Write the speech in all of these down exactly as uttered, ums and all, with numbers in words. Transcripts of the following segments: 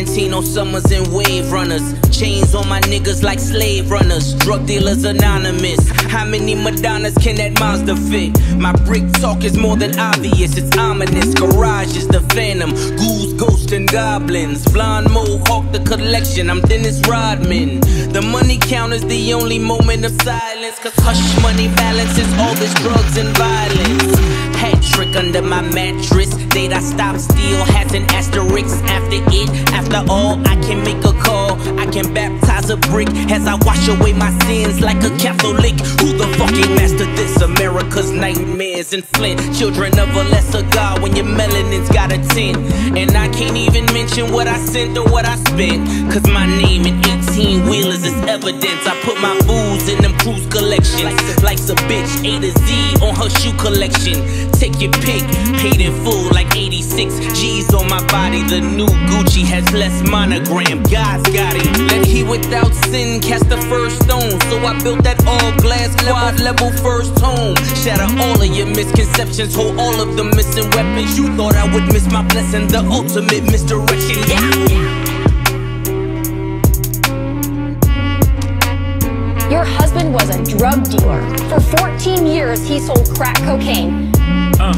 Valentino summers and wave runners. Chains on my niggas like slave runners. Drug dealers anonymous. How many Madonnas can that Mazda fit? My brick talk is more than obvious, it's ominous. Garage is the phantom, ghouls, ghosts, and goblins. Blonde mohawk, the collection, I'm Dennis Rodman. The money count is the only moment of silence, cause hush money balances all this drugs and violence. Hat trick under my mattress. Date I stop, steal has an asterisk after it. After all, I can make a call, I can baptize a brick as I wash away my sins like a Catholic. Who the fucking master this? America's nightmares in Flint. Children of a lesser god when your melanin's got a tint. And I can't even mention what I sent or what I spent, cause my name in eighteen wheelers is evidence. I put my booze in them cruise collections. Life's a bitch, A to Z on her shoe collection. Take your pick, paid in full like eighty-six G's on my body. The new Gucci has less monogram, God's got it. Let he without sin cast the first stone. So I built that all glass quad level first home. Shatter all of your misconceptions, hold all of the missing weapons. You thought I would miss my blessing, the ultimate misdirection. Yeah. Your husband was a drug dealer. For fourteen years, he sold crack cocaine. Uh.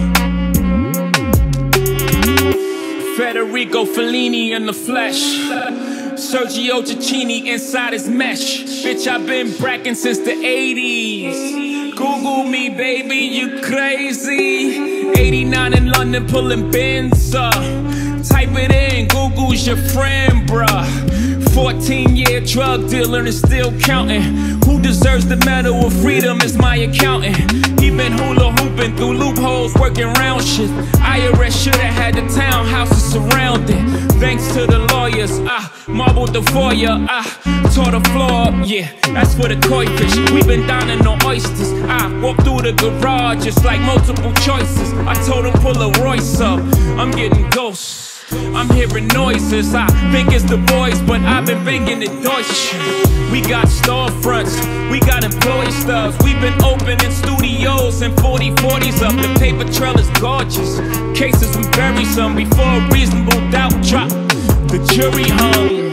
Federico Fellini in the flesh. Sergio Cicchini inside his mesh. Bitch, I've been bracking since the eighties. Google me, baby, you crazy. eighty-nine in London, pulling bins up. Type it in, Google's your friend, bruh. fourteen year drug dealer and still counting. Who deserves the medal of freedom is my accountant. He been hula hooping through loopholes, working round shit. I R S shoulda had the townhouses surrounded. Thanks to the lawyers, I marbled the foyer, I tore the floor up, yeah, that's for the koi fish. We been dining on oysters. I walked through the garage, it's like multiple choices. I told him pull a Royce up, I'm getting ghosts. I'm hearing noises, I think it's the boys, but I've been banging the Deutsch. We got storefronts, we got employee stubs. We've been opening studios and forty forties up. The paper trail is gorgeous. Cases we bury some before a reasonable doubt drop. The jury hung.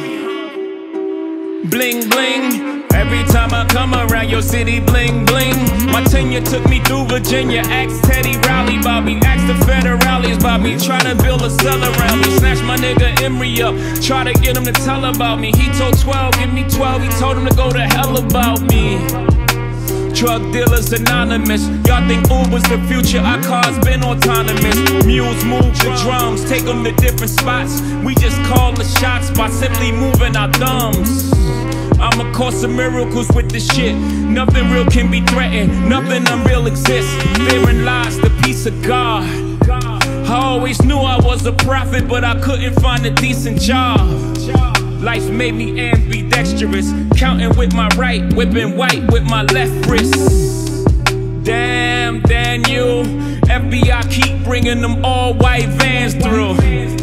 Bling bling. Every time I come around your city, bling bling. My tenure took me through Virginia. Ask Teddy Riley about me, ask the federales about me. Try to build a cell around me. Snatch my nigga Emery up, try to get him to tell about me. He told twelve, give me twelve. He told him to go to hell about me. Drug dealers anonymous. Y'all think Uber's the future, our cars been autonomous. Mules move the drums, take them to different spots. We just call the shots by simply moving our thumbs. I'm a course of miracles with this shit. Nothing real can be threatened, nothing unreal exists. Therein lies the peace of God. I always knew I was a prophet, but I couldn't find a decent job. Life made me ambidextrous, counting with my right, whipping white with my left wrist. Damn, Daniel, F B I keep bringing them all white vans through.